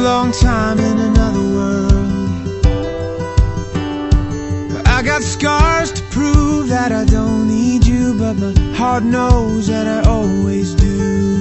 long time in another world. I got scars to prove that I don't need you, but my heart knows that I always do.